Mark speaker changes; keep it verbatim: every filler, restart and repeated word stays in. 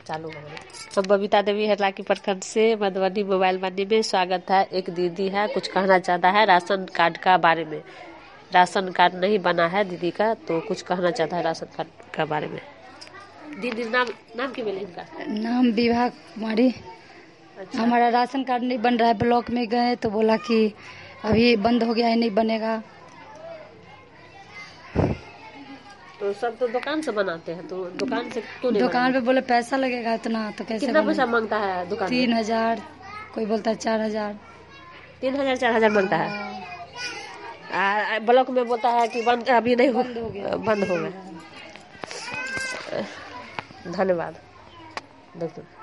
Speaker 1: चालू हो गया। हम बबीता देवी हरलाखी प्रखंड से मधुबनी मोबाइल मंडी में स्वागत है। एक दीदी है, कुछ कहना चाहता है राशन कार्ड का बारे में। राशन कार्ड नहीं बना है दीदी का, तो कुछ कहना चाहता है राशन कार्ड का बारे में। दीदी नाम नाम क्या बोले इनका?
Speaker 2: नाम विवाह कुमारी। अच्छा। हमारा राशन कार्ड नहीं बन रहा है, ब्लॉक में गए तो बोला कि अभी बंद हो गया है, नहीं बनेगा।
Speaker 1: तो सब तो दुकान से बनाते हैं, तो दुकान से क्यों नहीं? दुकान
Speaker 2: पे बोले पैसा लगेगा इतना, तो कैसे?
Speaker 1: कितना पैसा मांगता है दुकान?
Speaker 2: तीन हजार, कोई बोलता है चार हजार। तीन
Speaker 1: हजार चार हजार मांगता है। ब्लॉक में बोलता है कि बंद अभी नहीं हो, बंद हो गया। धन्यवाद। देखो